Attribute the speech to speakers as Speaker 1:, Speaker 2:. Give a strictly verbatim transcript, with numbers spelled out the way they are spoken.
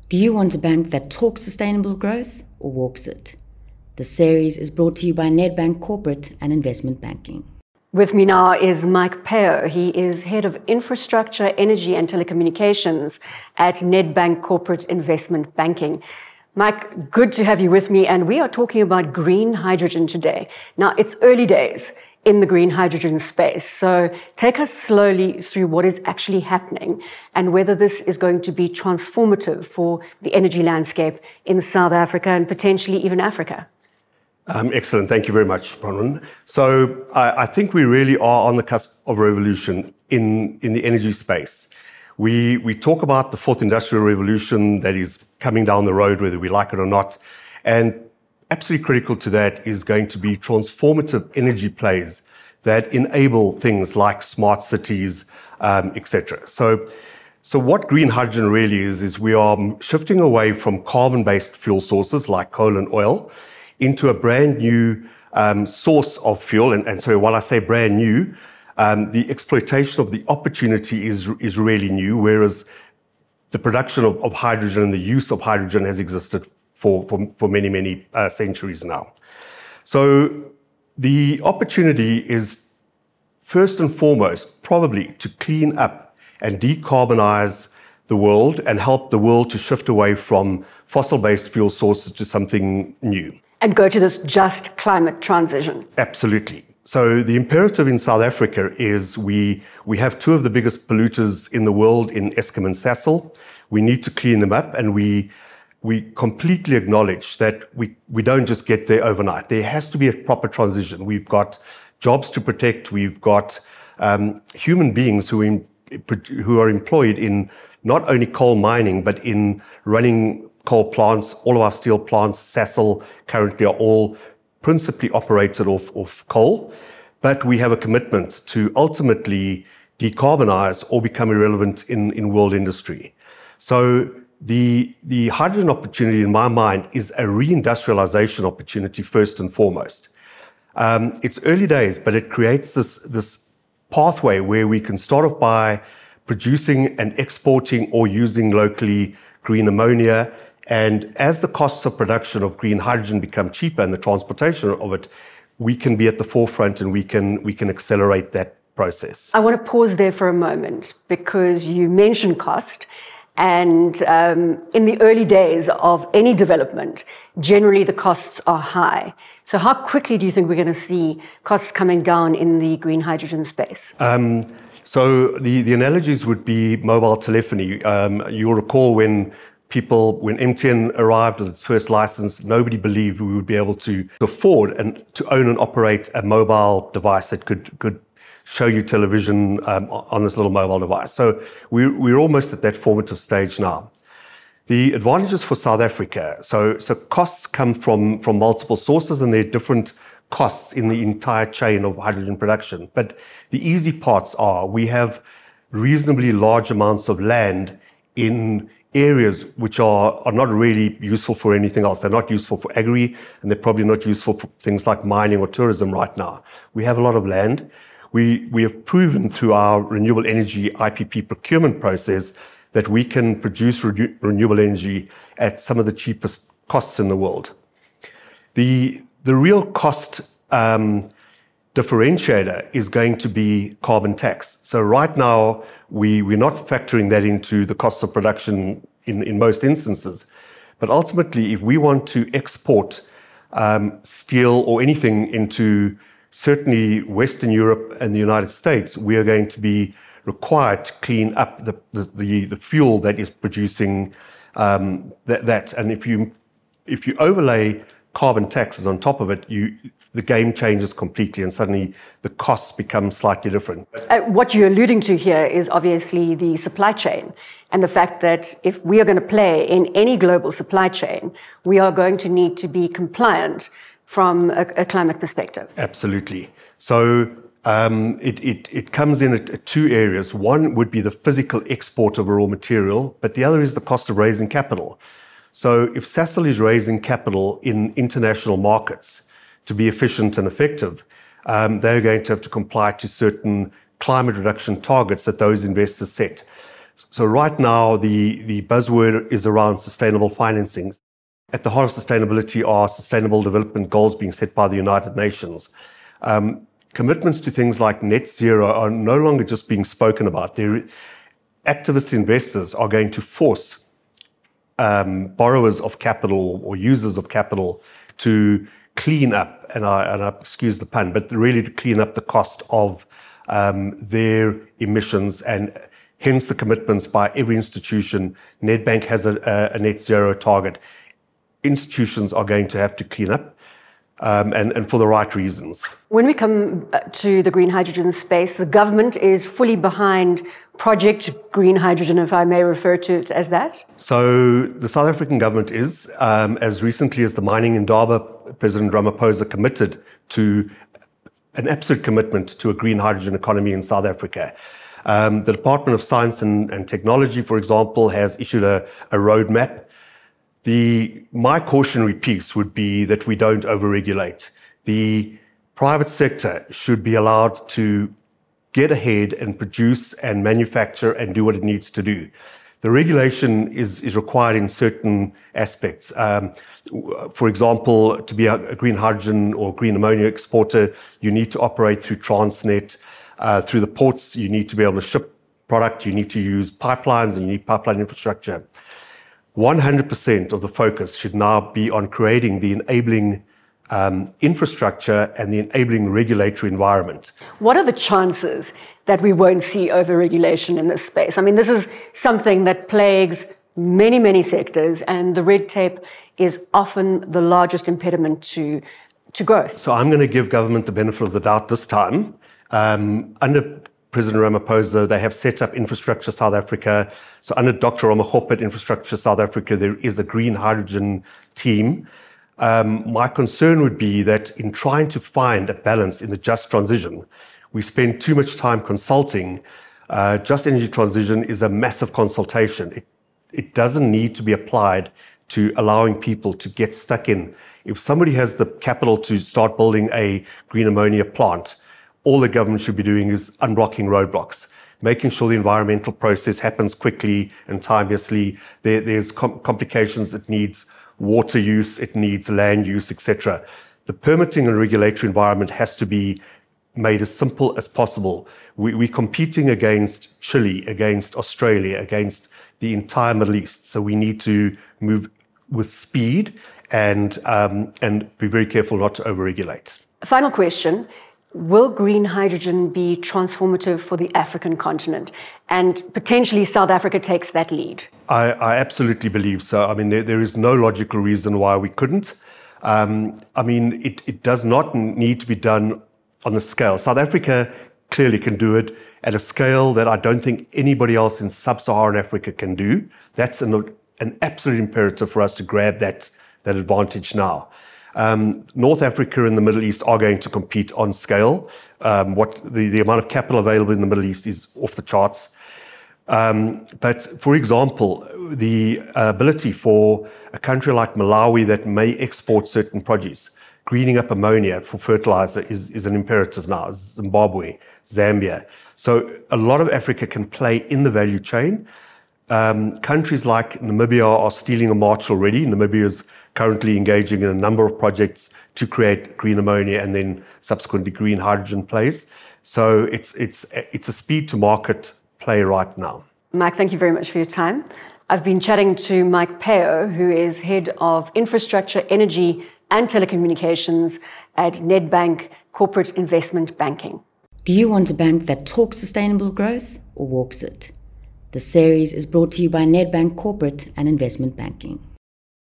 Speaker 1: Do you want a bank that talks sustainable growth or walks it? The series is brought to you by Nedbank Corporate and Investment Banking.
Speaker 2: With me now is Mike Peo. He is Head of Infrastructure, Energy and Telecommunications at Nedbank Corporate Investment Banking. Mike, good to have you with me, and we are talking about green hydrogen today. Now, it's early days in the green hydrogen space, so take us slowly through what is actually happening and whether this is going to be transformative for the energy landscape in South Africa and potentially even Africa.
Speaker 3: Um, excellent. Thank you very much, Bronwyn. So I, I think we really are on the cusp of a revolution in, in the energy space. We, we talk about the fourth industrial revolution that is coming down the road, whether we like it or not. And absolutely critical to that is going to be transformative energy plays that enable things like smart cities, um, et cetera. So, so what green hydrogen really is, is we are shifting away from carbon-based fuel sources like coal and oil into a brand new um, source of fuel. And, and so while I say brand new, um, the exploitation of the opportunity is, is really new, whereas the production of, of hydrogen and the use of hydrogen has existed for, for, for many, many uh, centuries now. So the opportunity is first and foremost probably to clean up and decarbonize the world and help the world to shift away from fossil-based fuel sources to something new.
Speaker 2: And go to this just climate transition.
Speaker 3: Absolutely. So the imperative in South Africa is we we have two of the biggest polluters in the world in Eskom and Sasol. We need to clean them up, and we we completely acknowledge that we, we don't just get there overnight. There has to be a proper transition. We've got jobs to protect. We've got um, human beings who in, who are employed in not only coal mining, but in running coal plants. All of our steel plants, Sasol, currently are all principally operated off, off coal. But we have a commitment to ultimately decarbonize or become irrelevant in, in world industry. So the, the hydrogen opportunity, in my mind, is a reindustrialization opportunity first and foremost. Um, it's early days, but it creates this, this pathway where we can start off by producing and exporting or using locally green ammonia. And as the costs of production of green hydrogen become cheaper and the transportation of it, we can be at the forefront and we can we can accelerate that process.
Speaker 2: I want to pause there for a moment because you mentioned cost. And um, in the early days of any development, generally the costs are high. So how quickly do you think we're going to see costs coming down in the green hydrogen space?
Speaker 3: Um, so the, the analogies would be mobile telephony. Um, you'll recall when People, when M T N arrived with its first license, nobody believed we would be able to afford and to own and operate a mobile device that could could show you television um, on this little mobile device. So we're, we're almost at that formative stage now. The advantages for South Africa, so so costs come from, from multiple sources, and there are different costs in the entire chain of hydrogen production. But the easy parts are we have reasonably large amounts of land in areas which are, are not really useful for anything else. They're not useful for agri, and they're probably not useful for things like mining or tourism right now. We have a lot of land. We, we have proven through our renewable energy I P P procurement process that we can produce re- renewable energy at some of the cheapest costs in the world. The, the real cost um, differentiator is going to be carbon tax. So right now, we, we're not factoring that into the cost of production in, in most instances. But ultimately, if we want to export um, steel or anything into certainly Western Europe and the United States, we are going to be required to clean up the, the, the, the fuel that is producing um, that, that. And if you, if you overlay carbon taxes on top of it, you the game changes completely, and suddenly the costs become slightly different.
Speaker 2: Uh, what you're alluding to here is obviously the supply chain, and the fact that if we are going to play in any global supply chain, we are going to need to be compliant from a, a climate perspective.
Speaker 3: Absolutely. So um, it, it, it comes in at two areas. One would be the physical export of a raw material, but the other is the cost of raising capital. So if Sasol is raising capital in international markets to be efficient and effective, um, they're going to have to comply to certain climate reduction targets that those investors set. So right now, the, the buzzword is around sustainable financing. At the heart of sustainability are sustainable development goals being set by the United Nations. Um, commitments to things like net zero are no longer just being spoken about. They're, activist investors are going to force um, borrowers of capital or users of capital to clean up, and I, and I excuse the pun, but really to clean up the cost of um, their emissions, and hence the commitments by every institution. Nedbank has a, a net zero target. Institutions are going to have to clean up, um, and, and for the right reasons.
Speaker 2: When we come to the green hydrogen space, the government is fully behind Project Green Hydrogen, if I may refer to it as that.
Speaker 3: So the South African government is, um, as recently as the Mining Indaba, President Ramaphosa committed to an absolute commitment to a green hydrogen economy in South Africa. Um, the Department of Science and, and Technology, for example, has issued a, a roadmap. The, my cautionary piece would be that we don't overregulate. The private sector should be allowed to get ahead and produce and manufacture and do what it needs to do. The regulation is, is required in certain aspects. Um, for example, to be a green hydrogen or green ammonia exporter, you need to operate through Transnet. Uh, through the ports, you need to be able to ship product, you need to use pipelines, and you need pipeline infrastructure. one hundred percent of the focus should now be on creating the enabling um, infrastructure and the enabling regulatory environment.
Speaker 2: What are the chances that we won't see overregulation in this space? I mean, this is something that plagues many, many sectors, and the red tape is often the largest impediment to, to growth.
Speaker 3: So I'm going to give government the benefit of the doubt this time. Um, under President Ramaphosa, they have set up Infrastructure South Africa. So under Doctor Ramaphosa at Infrastructure South Africa, there is a green hydrogen team. Um, my concern would be that in trying to find a balance in the just transition, we spend too much time consulting. Uh, just energy transition is a massive consultation. It, it doesn't need to be applied to allowing people to get stuck in. If somebody has the capital to start building a green ammonia plant, all the government should be doing is unblocking roadblocks, making sure the environmental process happens quickly and timeously. There, there's com- complications. It needs water use, it needs land use, et cetera. The permitting and regulatory environment has to be made as simple as possible. We, we're competing against Chile, against Australia, against the entire Middle East. So we need to move with speed and um, and be very careful not to overregulate.
Speaker 2: Final question. Will green hydrogen be transformative for the African continent? And potentially South Africa takes that lead?
Speaker 3: I, I absolutely believe so. I mean, there, there is no logical reason why we couldn't. Um, I mean, it, it does not need to be done on the scale. South Africa clearly can do it at a scale that I don't think anybody else in sub-Saharan Africa can do. That's an, an absolute imperative for us to grab that, that advantage now. Um, North Africa and the Middle East are going to compete on scale. Um, what the, the amount of capital available in the Middle East is off the charts. Um, but for example, the ability for a country like Malawi that may export certain produce, greening up ammonia for fertilizer is, is an imperative now. Zimbabwe, Zambia. So a lot of Africa can play in the value chain. Um, countries like Namibia are stealing a march already. Namibia is currently engaging in a number of projects to create green ammonia and then subsequently green hydrogen plays. So it's it's it's a speed to market play right now.
Speaker 2: Mike, thank you very much for your time. I've been chatting to Mike Peo, who is head of infrastructure, energy and telecommunications at Nedbank Corporate Investment Banking.
Speaker 1: Do you want a bank that talks sustainable growth or walks it? The series is brought to you by Nedbank Corporate and Investment Banking.